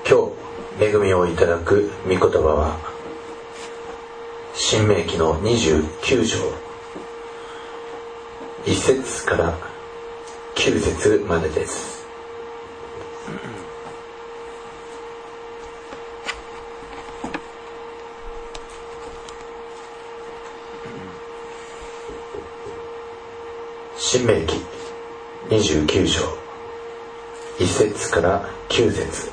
今日恵みをいただく御言葉は申命記の29章1節から9節までです。申命記29章1節から9節。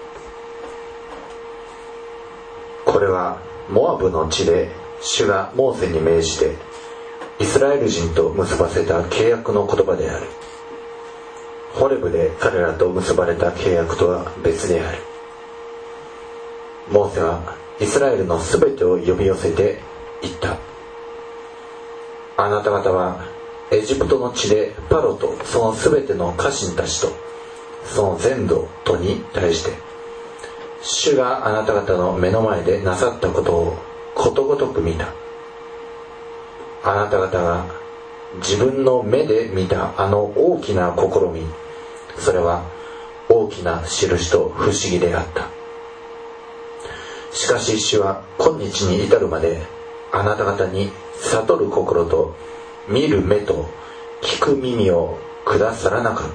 これはモアブの地で主がモーセに命じてイスラエル人と結ばせた契約の言葉である。ホレブで彼らと結ばれた契約とは別である。モーセはイスラエルのすべてを呼び寄せて言った。あなた方はエジプトの地でパロとそのすべての家臣たちとその全土とに対して主があなた方の目の前でなさったことをことごとく見た。あなた方が自分の目で見たあの大きな試み、それは大きな印と不思議であった。しかし主は今日に至るまであなた方に悟る心と見る目と聞く耳をくださらなかった。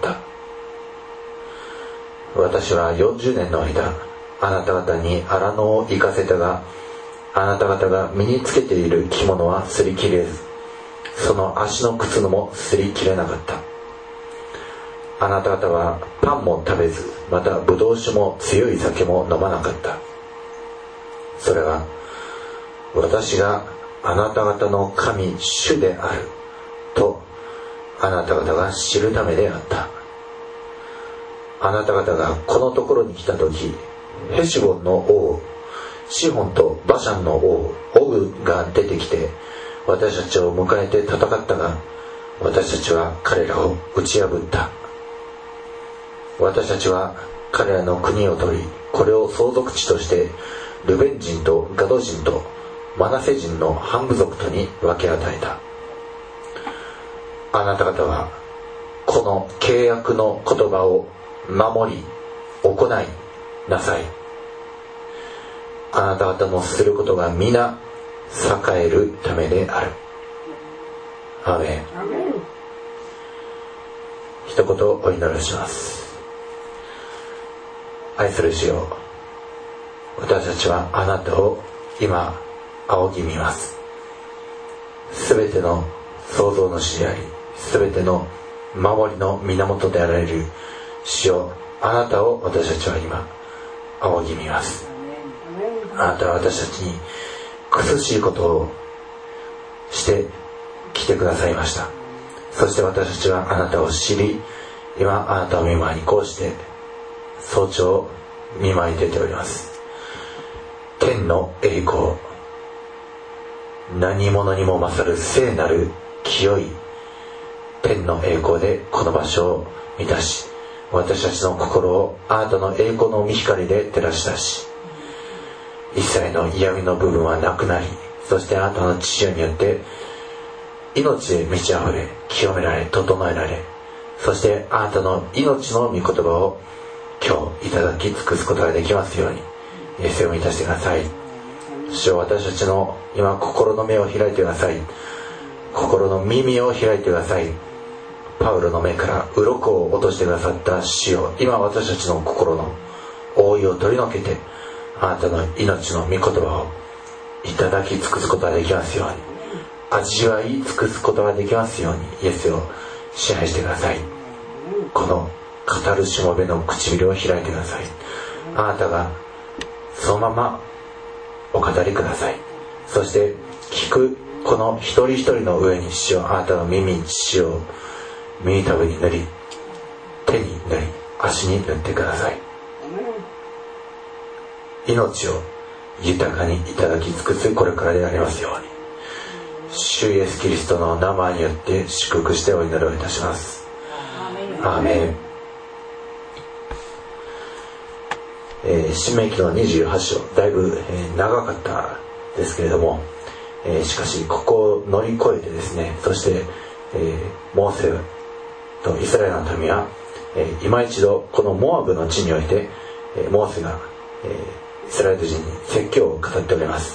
私は40年の間あなた方に荒野を行かせたが、あなた方が身につけている着物は擦り切れず、その足の靴のも擦り切れなかった。あなた方はパンも食べず、またブドウ酒も強い酒も飲まなかった。それは私があなた方の神主であるとあなた方が知るためであった。あなた方がこのところに来た時、ヘシボンの王シホンとバシャンの王オグが出てきて私たちを迎えて戦ったが、私たちは彼らを打ち破った。私たちは彼らの国を取り、これを相続地としてルベン人とガド人とマナセ人の半部族とに分け与えた。あなた方はこの契約の言葉を守り行いなさい。あなた方のすることが皆栄えるためである。アーメン。一言お祈りします。愛する主よ、私たちはあなたを今仰ぎ見ます。すべての創造の主であり、すべての守りの源であられる主よ、あなたを私たちは今仰ぎ見ます。あなたは私たちに苦しいことをしてきてくださいました。そして私たちはあなたを知り、今あなたを見舞いにこうして早朝見舞いに出ております。天の栄光、何者にも勝る聖なる清い天の栄光でこの場所を満たし、私たちの心をあなたの栄光の御光で照らし出し、一切の嫌味の部分はなくなり、そしてあなたの父によって命で満ち溢れ、清められ、整えられ、そしてあなたの命の御言葉を今日いただき尽くすことができますようにイエスを満たしてください。主よ、私たちの今心の目を開いてください。心の耳を開いてください。パウロの目から鱗を落としてくださった主よ、今私たちの心の覆いを取り除けて、あなたの命の御言葉をいただき尽くすことができますように、味わい尽くすことができますようにイエスを支配してください。この語るしもべの唇を開いてください。あなたがそのままお語りください。そして聞くこの一人一人の上に主よ、あなたの耳に血を耳たぶに塗り、手に塗り、足に塗ってください。命を豊かにいただき尽くすこれからでありますように、主イエスキリストの名前によって祝福してお祈りをいたします。アーメン。申命記の28章、だいぶ長かったですけれども、しかしここを乗り越えてですね、そして、モーセとイスラエルの民は、今一度このモアブの地においてモーセがイスラエル人に説教を語っております。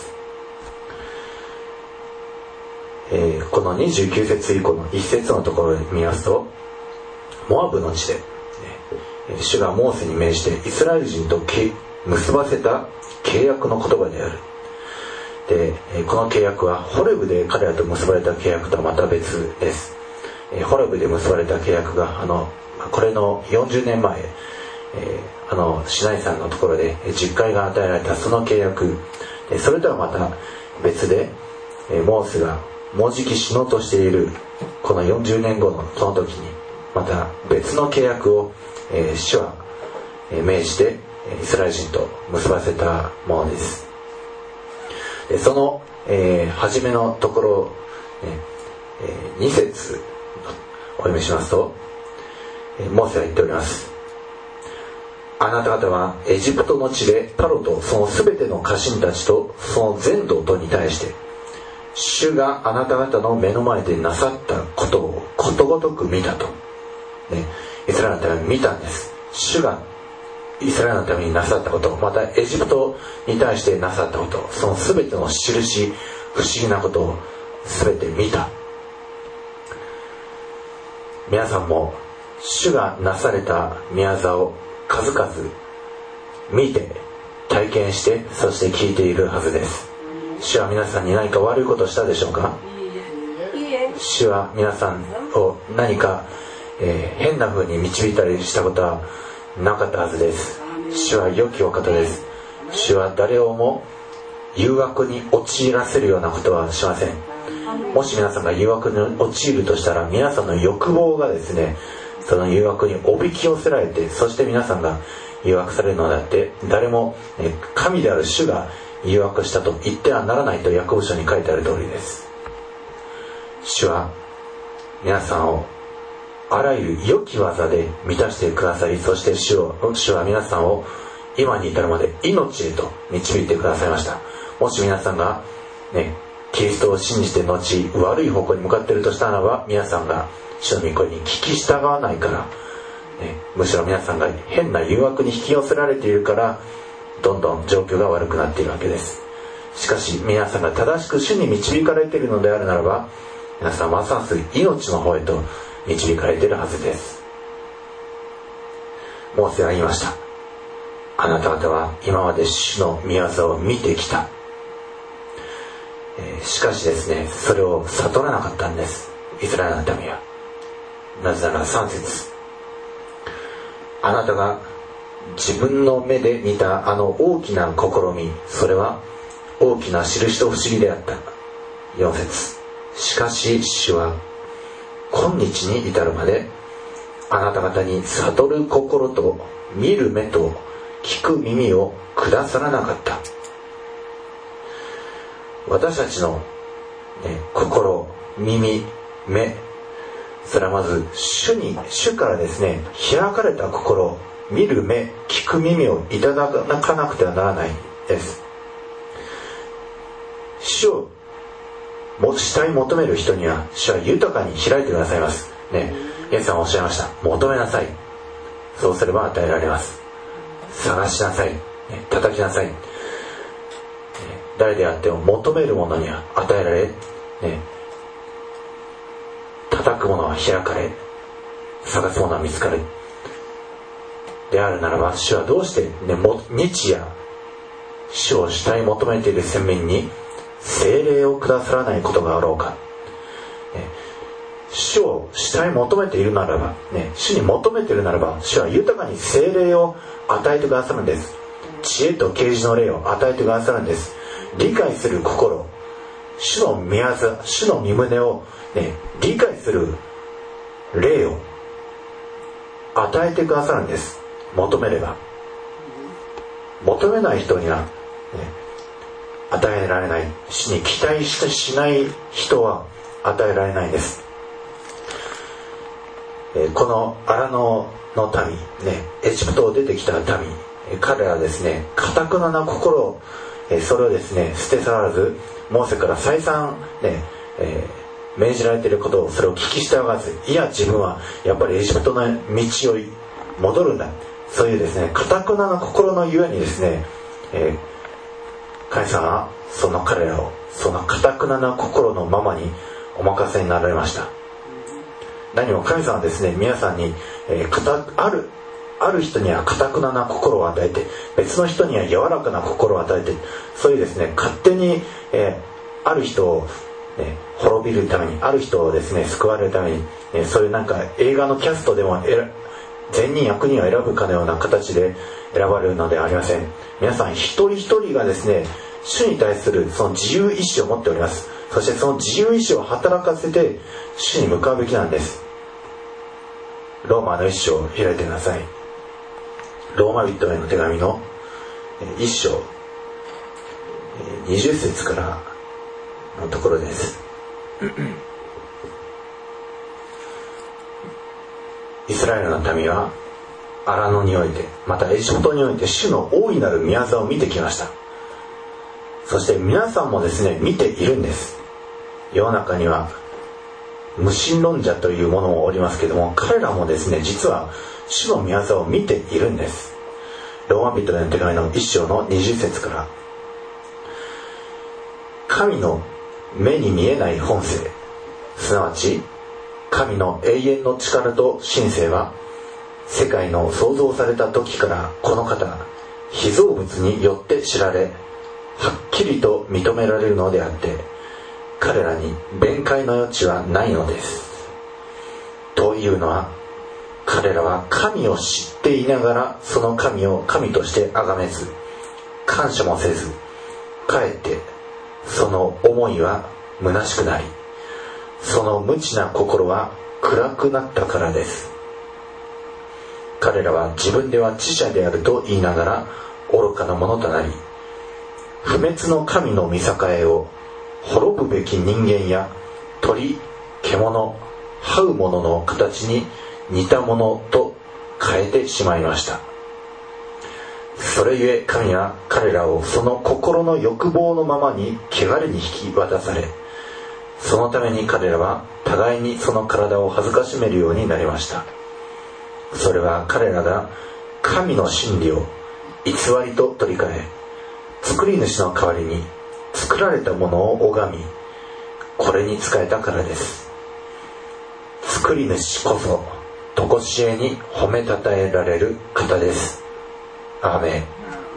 この29節以降の1節のところで見ますと、モアブの地で主がモーセに命じてイスラエル人と結ばせた契約の言葉である。でこの契約はホレブで彼らと結ばれた契約とはまた別です。ホレブで結ばれた契約がこれの40年前、シナイ山のところで十戒が与えられたその契約、それとはまた別で、モーセがもうじき死のうとしているこの40年後のその時にまた別の契約を、主は命じてイスラエル人と結ばせたものです。でその、初めのところ、2節お読みしますと、モーセが言っております。あなた方はエジプトの地でパロとそのすべての家臣たちとその全土とに対して主があなた方の目の前でなさったことをことごとく見たと、イスラエルのために見たんです。主がイスラエルのためになさったこと、またエジプトに対してなさったこと、そのすべての印、不思議なことをすべて見た。皆さんも主がなされた宮業を数々見て体験して、そして聞いているはずです。主は皆さんに何か悪いことをしたでしょうか？主は皆さんを何か、変な風に導いたりしたことはなかったはずです。主は良きお方です。主は誰をも誘惑に陥らせるようなことはしません。もし皆さんが誘惑に陥るとしたら、皆さんの欲望がですね、その誘惑におびき寄せられて、そして皆さんが誘惑されるのであって、誰も神である主が誘惑したと言ってはならないとヤコブ書に書いてある通りです。主は皆さんをあらゆる良き技で満たしてくださり、そして主は皆さんを今に至るまで命へと導いてくださいました。もし皆さんがキリストを信じて後悪い方向に向かっているとしたならば、皆さんが主の御声に聞き従わないから、むしろ皆さんが変な誘惑に引き寄せられているから、どんどん状況が悪くなっているわけです。しかし皆さんが正しく主に導かれているのであるならば、皆さんはますます命の方へと導かれているはずです。モーセは言いました。あなた方は今まで主の御業を見てきた。しかしですね、それを悟らなかったんです、イスラエルの民は。なぜなら3節、あなたが自分の目で見たあの大きな試み、それは大きな印と不思議であった。4節、しかし主は今日に至るまであなた方に悟る心と見る目と聞く耳をくださらなかった。私たちの、心、耳、目、それはまず主からですね、開かれた心、見る目、聞く耳をいただかなくてはならないです。主を主体求める人には主は豊かに開いてくださいますね。イエスさんはおっしゃいました。求めなさい、そうすれば与えられます。探しなさい、叩きなさい。誰であっても求めるものには与えられ、叩くものは開かれ、探すものは見つかるであるならば、主はどうして、日夜主を主体求めている先民に聖霊をくださらないことがあろうか。主を主体求めているならば、主に求めているならば、主は豊かに聖霊を与えてくださるんです。知恵と啓示の霊を与えてくださるんです。理解する心、主の御業、主の御胸を、理解する霊を与えてくださるんです。求めれば。求めない人には、与えられない。主に期待しない人は与えられないんです。このアラノの民、エジプトを出てきた民、彼らはですね、堅くな心、それをですね、捨て去らず、モーセから再三、命じられていることを、それを聞き従わず、いや自分はやっぱりエジプトの道を戻るんだ、 そういうですね堅くなな心のゆえにですね、神様はその彼らをその堅くなな心のままにお任せになられました。何も神様はですね皆さんに、ある人には堅くなな心を与えて、別の人には柔らかな心を与えて、そういうですね勝手に、ある人を、滅びるために、ある人をですね救われるために、そういうなんか映画のキャストでも善人悪人を選ぶかのような形で選ばれるのではありません。皆さん一人一人がですね主に対するその自由意志を持っております。そしてその自由意志を働かせて主に向かうべきなんです。ローマの一章を開いてください。ローマ人への手紙の一章20節からのところです。イスラエルの民は荒野において、またエジプトにおいて主の大いなる宮座を見てきました。そして皆さんもですね見ているんです。世の中には無神論者というものもおりますけれども、彼らもですね実は主の宮座を見ているんです。ローマ人への手紙の一章の20節から、神の目に見えない本性、すなわち神の永遠の力と神性は世界の創造された時からこの方被造物によって知られ、はっきりと認められるのであって、彼らに弁解の余地はないのです。というのは、彼らは神を知っていながらその神を神として崇めず、感謝もせず、かえってその思いは虚しくなり、その無知な心は暗くなったからです。彼らは自分では知者であると言いながら愚かなものとなり、不滅の神の御栄を滅ぶべき人間や鳥、獣、這うものの形に似たものと変えてしまいました。それゆえ神は彼らをその心の欲望のままに汚れに引き渡され、そのために彼らは互いにその体を恥ずかしめるようになりました。それは彼らが神の真理を偽りと取り替え、作り主の代わりに作られたものを拝み、これに仕えたからです。作り主こそ常しえに褒めたたえられる方です。アーメン。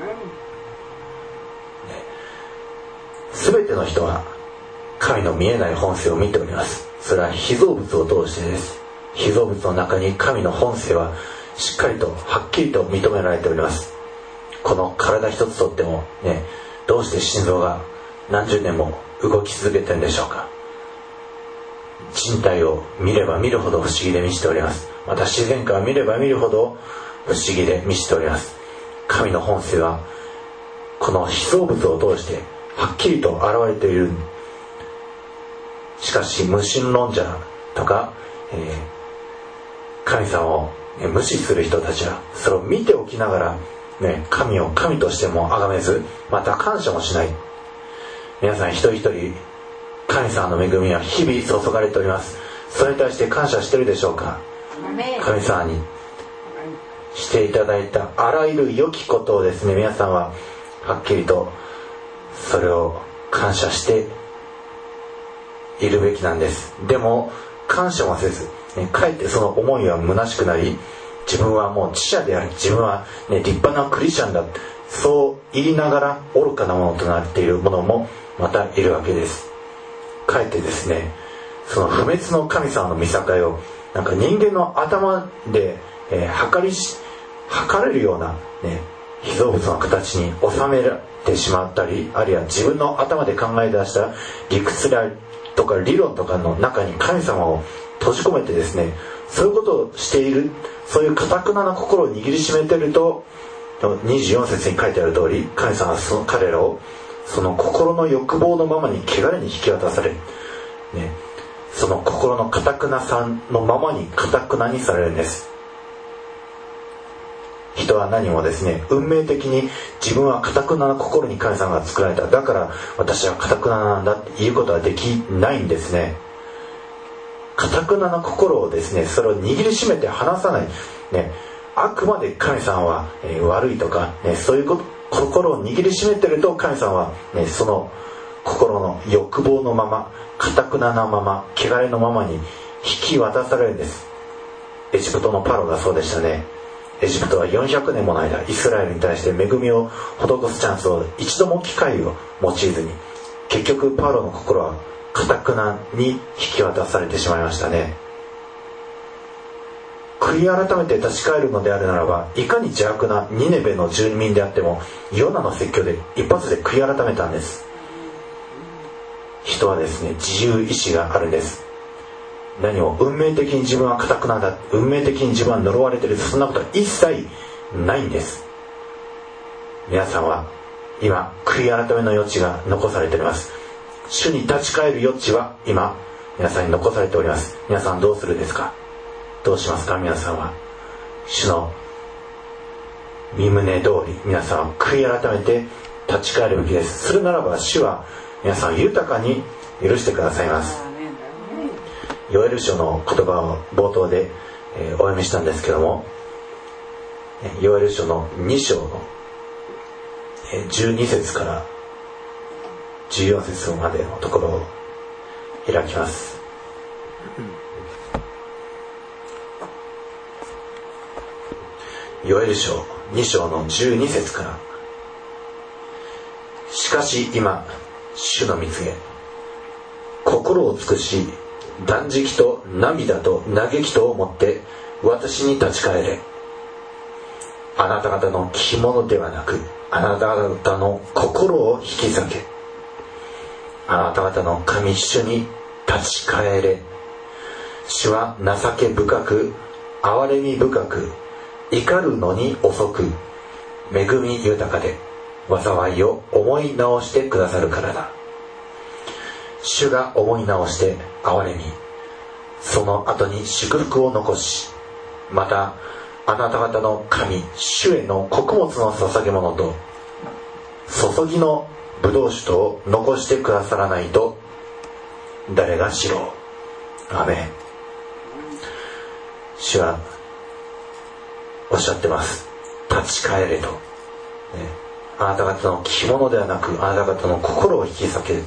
すべての人は神の見えない本性を見ております。それは被造物を通してです。被造物の中に神の本性はしっかりとはっきりと認められております。この体一つとってもね、どうして心臓が何十年も動き続けてるんでしょうか。人体を見れば見るほど不思議で満ちております。また自然界を見れば見るほど不思議で満ちております。神の本性はこの被造物を通してはっきりと現れている。しかし無神論者とか、神様を、無視する人たちはそれを見ておきながら、神を神としても崇めず、また感謝もしない。皆さん一人一人神様の恵みは日々注がれております。それに対して感謝しているでしょうか。神様にしていただいたあらゆる良きことをですね、皆さんははっきりとそれを感謝しているべきなんです。でも感謝もせず、かえってその思いは虚しくなり、自分はもう知者である、自分は、立派なクリスチャンだ、そう言いながら愚かなものとなっているものもまたいるわけです。かえってですね、その不滅の神様の御境をなんか人間の頭で、測れるような、被造物の形に収められてしまったり、あるいは自分の頭で考え出した理屈とか理論とかの中に神様を閉じ込めてですね、そういうことをしている、そういう堅くなな心を握りしめていると、24節に書いてある通り、神様はその彼らをその心の欲望のままに汚れに引き渡され、その心の堅くなさのままに堅くなにされるんです。人は何もですね、運命的に自分は堅くなな心に神様が作られた、だから私は堅くななんだって言うことはできないんですね。堅くなな心をですね、それを握りしめて離さない、 あくまで神さんは、悪いとか、そういう心を握りしめてると、神さんは、その心の欲望のまま、堅くななまま、汚れのままに引き渡されるんです。エジプトのパロがそうでしたね。エジプトは400年もの間、イスラエルに対して恵みを施すチャンスを一度も機会を用いずに、結局パロの心は堅くなに引き渡されてしまいましたね。悔い改めて立ち返るのであるならば、いかに邪悪なニネベの住民であっても、ヨナの説教で一発で悔い改めたんです。人はですね、自由意志があるんです。何も運命的に自分は固くなんだ、運命的に自分は呪われている、そんなことは一切ないんです。皆さんは今悔い改めの余地が残されております。主に立ち返る余地は今皆さんに残されております。皆さんどうするですか？どうしますか？皆さんは主の御胸通り、皆さんは悔い改めて立ち返るべきです。するならば主は皆さんを豊かに許してくださいます。ヨエル書の言葉を冒頭で、お読みしたんですけども、ヨエル書の2章の、12節から14節までのところを開きます。ヨエル書2章の12節から。しかし今主の御告げ、心を尽くし断食と涙と嘆きとをもって私に立ち返れ。あなた方の着物ではなく、あなた方の心を引き裂け。あなた方の神主に立ち返れ。主は情け深く、憐れみ深く、怒るのに遅く、恵み豊かで、災いを思い直してくださるからだ。主が思い直して憐れみ、その後に祝福を残し、またあなた方の神主への穀物の捧げ物と注ぎのブドウ酒とを残してくださらないと誰が知ろう。アメン。主はおっしゃってます。立ち返れと、あなた方の着物ではなく、あなた方の心を引き裂け。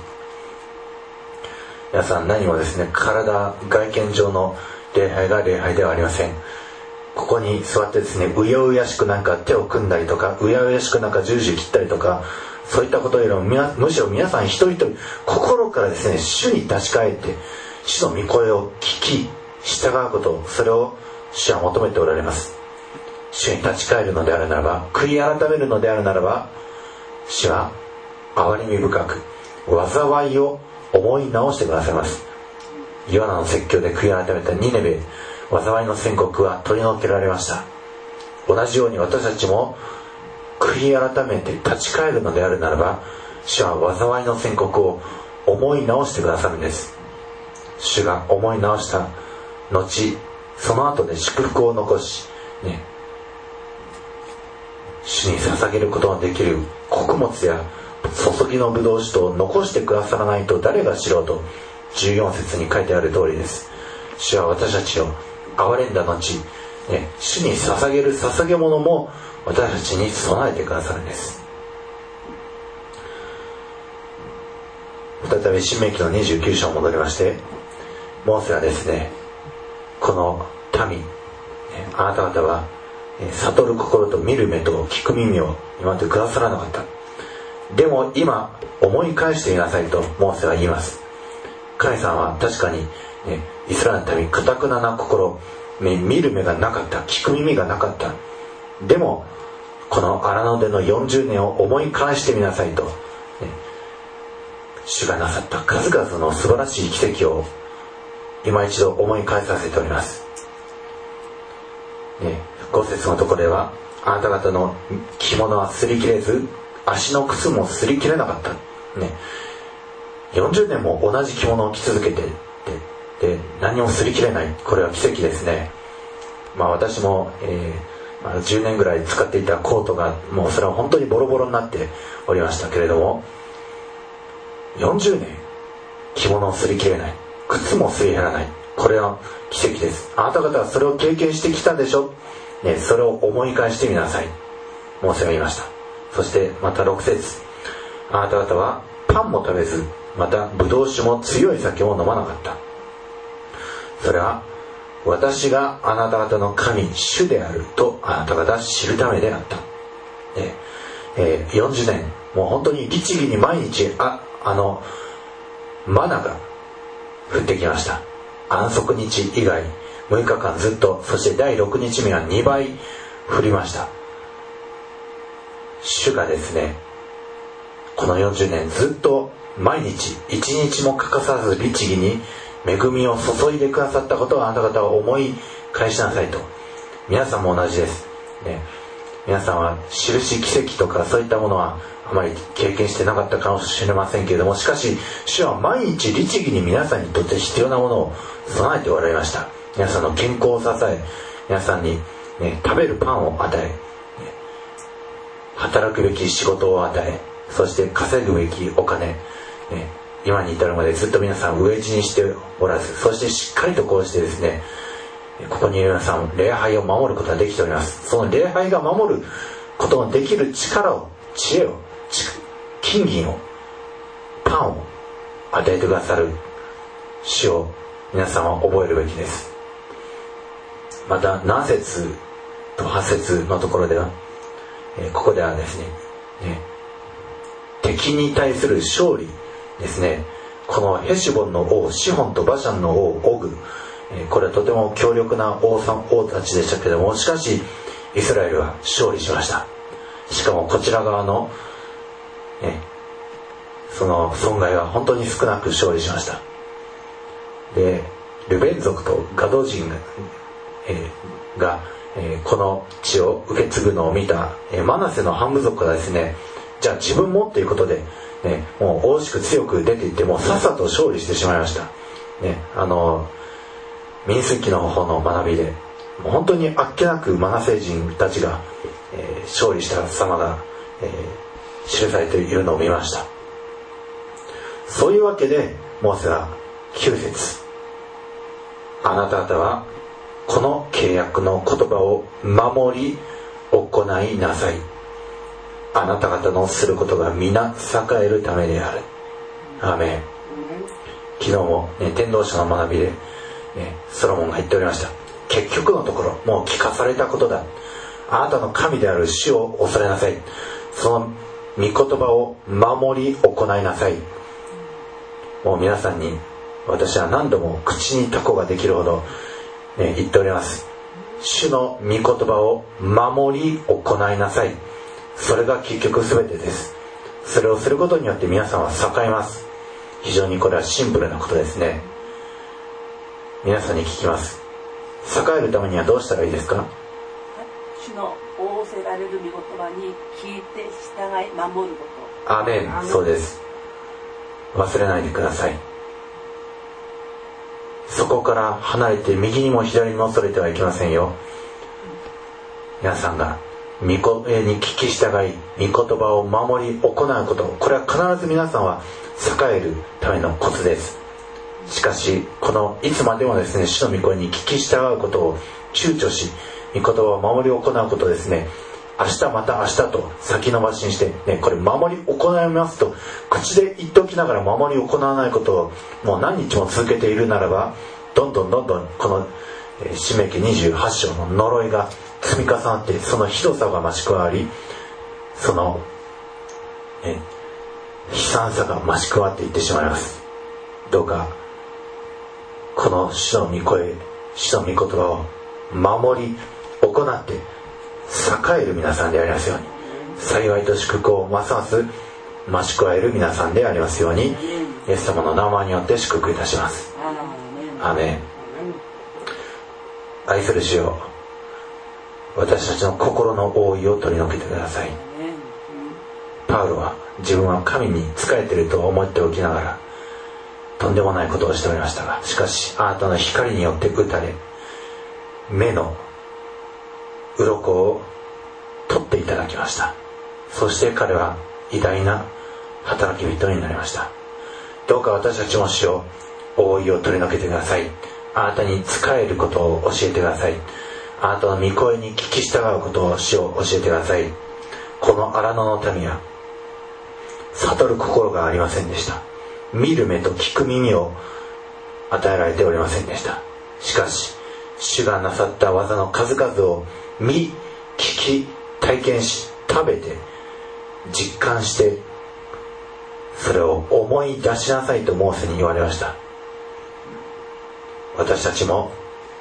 皆さん、何もですね、外見上の礼拝が礼拝ではありません。ここに座ってですね、うやうやしくなんか手を組んだりとか、うやうやしくなんか十字切ったりとか、そういったことよりもむしろ皆さん一人一人心からですね、主に立ち返って主の御声を聞き従うこと、それを主は求めておられます。主に立ち返るのであるならば、悔い改めるのであるならば、主は憐れみ深く災いを思い直してくださいます。ヨナの説教で悔い改めたニネベ、災いの宣告は取り除けられました。同じように私たちも悔い改めて立ち返るのであるならば、主は災いの宣告を思い直してくださるんです。主が思い直した後、その後で祝福を残し、主に捧げることができる穀物や注ぎのブドウ酒とを残してくださらないと誰が知ろうと14節に書いてある通りです。主は私たちを憐れんだ後、主に捧げる捧げ物も私たちに備えてくださるんです。再び申命記の29章に戻りまして、モーセはですね、この民、あなた方は悟る心と見る目と聞く耳を今までくださらなかった。でも今思い返してみなさいとモーセは言います。神さんは確かに、イスラエルの民、堅くなな心、見る目がなかった、聞く耳がなかった。でもこの荒野での40年を思い返してみなさいと、主がなさった数々の素晴らしい奇跡を今一度思い返させております。5節のところでは、あなた方の着物は擦り切れず、足の靴も擦り切れなかった。40年も同じ着物を着続けて、で何も擦り切れない。これは奇跡ですね。私も、10年ぐらい使っていたコートがもうそれは本当にボロボロになっておりましたけれども、40年着物を擦り切れない、靴も擦り減らない。これは奇跡です。あなた方はそれを経験してきたでしょ。 それを思い返してみなさい。モーセが言いました。そしてまた6節、あなた方はパンも食べず、またブドウ酒も強い酒も飲まなかった。それは私があなた方の神主であるとあなた方知るためであった。40年もう本当に律儀に毎日マナが降ってきました。安息日以外6日間ずっと、そして第6日目は2倍降りました。主がですね、この40年ずっと毎日1日も欠かさず律儀に恵みを注いでくださったことをあなた方は思い返しなさいと。皆さんも同じです、皆さんは印奇跡とかそういったものはあまり経験してなかったかもしれませんけれども、しかし主は毎日律儀に皆さんにとって必要なものを備えておられました。皆さんの健康を支え、皆さんに、食べるパンを与え、働くべき仕事を与え、そして稼ぐべきお金、今に至るまでずっと皆さん飢え死にしておらず、そしてしっかりとこうしてですね、ここにいる皆さん礼拝を守ることができております。その礼拝が守ることのできる力を、知恵を、金銀を、パンを与えてくださる主を皆さんは覚えるべきです。また7節と8節のところでは、ここではですね、敵に対する勝利ですね、このヘシボンの王シホンとバシャンの王オグ、これはとても強力な王たちでしたけれども、しかしイスラエルは勝利しました。しかもこちら側の、その損害は本当に少なく勝利しました。でルベン族とガド人が、この地を受け継ぐのを見た、マナセの半部族がですね、じゃあ自分もということで、もう大しく強く出ていって、もうさっさと勝利してしまいました、民数記の方の学びでもう本当にあっけなくマナセ人たちが、勝利した様が、記されているのを見ました。そういうわけでモーセは9節、あなた方はこの契約の言葉を守り行いなさい。あなた方のすることが皆栄えるためである。アーメン。昨日も、天道者の学びで、ソロモンが言っておりました。結局のところもう聞かされたことだ。あなたの神である主を恐れなさい。その御言葉を守り行いなさい。もう皆さんに私は何度も口にタコができるほど、言っております。主の御言葉を守り行いなさい。それが結局全てです。それをすることによって皆さんは栄えます。非常にこれはシンプルなことですね。皆さんに聞きます。栄えるためにはどうしたらいいですか？ 主の仰せられる御言葉に聞いて従い守ること。 アーメン。そうです。忘れないでください。そこから離れて右にも左にもそれてはいけませんよ。皆さんが御声に聞き従い御言葉を守り行うこと、これは必ず皆さんは栄えるためのコツです。しかしいつまでもですね、主の御声に聞き従うことを躊躇し、御言葉を守り行うことですね、明日また明日と先延ばしにして、これ守り行いますと口で言っておきながら守り行わないことをもう何日も続けているならば、どんどんこの申命記28章の呪いが積み重なって、そのひどさが増し加わり、その、悲惨さが増し加わっていってしまいます。どうかこの主の御声、主の御言葉を守り行って栄える皆さんでありますように、幸いと祝福をますます増し加える皆さんでありますように、イエス様の名前によって祝福いたします。アーメン。愛する主よ、私たちの心の覆いを取り除けてください。パウロは自分は神に仕えていると思っておきながらとんでもないことをしておりましたが、しかしあなたの光によって打たれ、目の鱗を取っていただきました。そして彼は偉大な働き人になりました。どうか私たちも主よ、覆いを取り除けてください。あなたに仕えることを教えてください。 あなたの御声に聞き従うことを主を教えてください。この荒野の民は悟る心がありませんでした。見る目と聞く耳を与えられておりませんでした。しかし主がなさった技の数々を見、聞き、体験し、食べて実感して、それを思い出しなさいとモーセに言われました。私たちも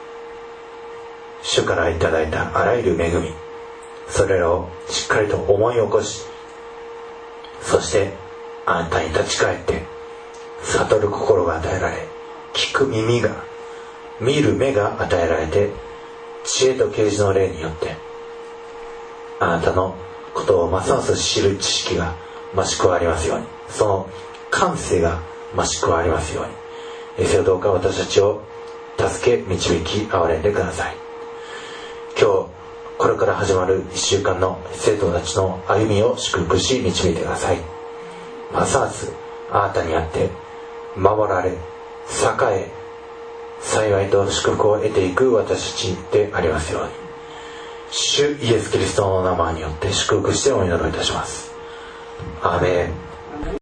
主からいただいたあらゆる恵み、それらをしっかりと思い起こし、そしてあなたに立ち返って悟る心が与えられ、聞く耳が、見る目が与えられて、知恵と啓示の霊によってあなたのことをますます知る知識が増し加わりますように、その感性が増し加わりますように、どうか私たちを助け導き憐れんでください。今日これから始まる1週間の生徒たちの歩みを祝福し導いてください。ますますあなたにあって守られ、栄え、幸いと祝福を得ていく私たちでありますように、主イエスキリストの名前によって祝福してお祈りいたします。アーメン。